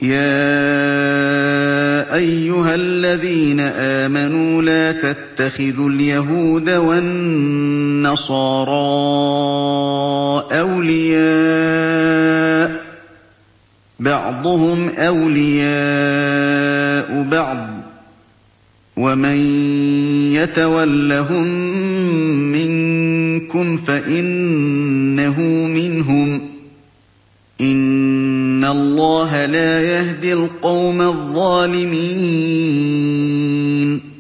يَا أَيُّهَا الَّذِينَ آمَنُوا لَا تَتَّخِذُوا الْيَهُودَ وَالنَّصَارَىٰ أَوْلِيَاءَ ۘ بَعْضُهُمْ أَوْلِيَاءُ بَعْضٍ ۚ وَمَن يَتَوَلَّهُم مِّنكُمْ فَإِنَّهُ مِنْهُمْ ۗ إِنَّ اللَّهَ لَا يَهْدِي الْقَوْمَ الظَّالِمِينَ